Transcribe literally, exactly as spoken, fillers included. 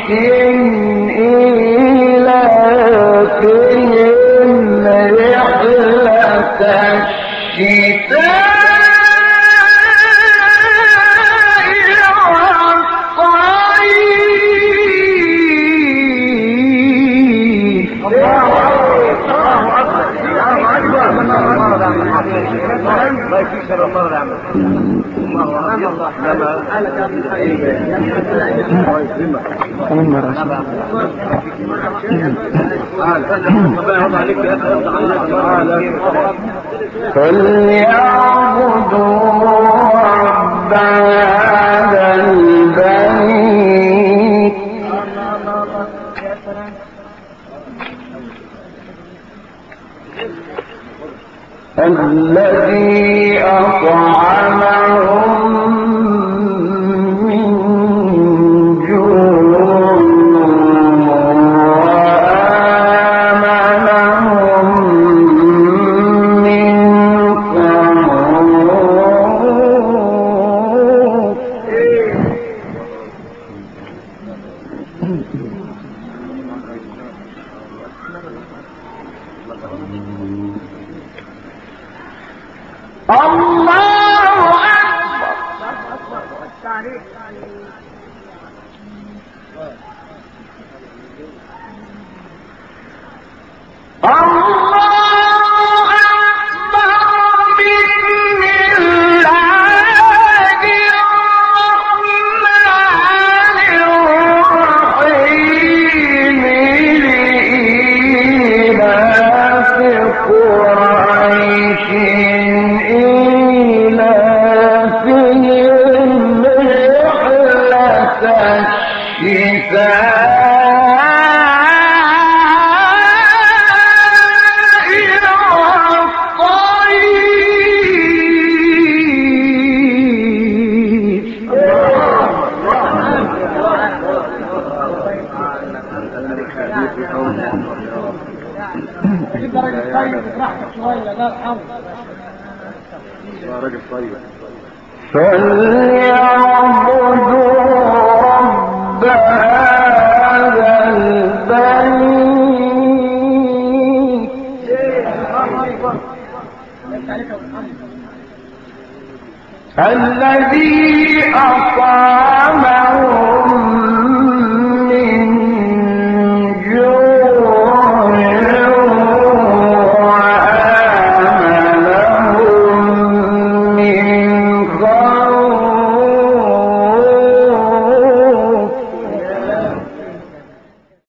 إيلافهم رحلة الشتاء ما يكفيش الرسول العمل الله الله لما فليعبدوا رب هذا البيت الذي أطعمهم من جوع وآمنهم من خوف. الله أكبر. الله أكبر. بسم الله الرحمن الرحيم. لإيلاف قريش إيلافهم رحلة الشتاء فليعبدوا رب هذا البيت الذي أطعمهم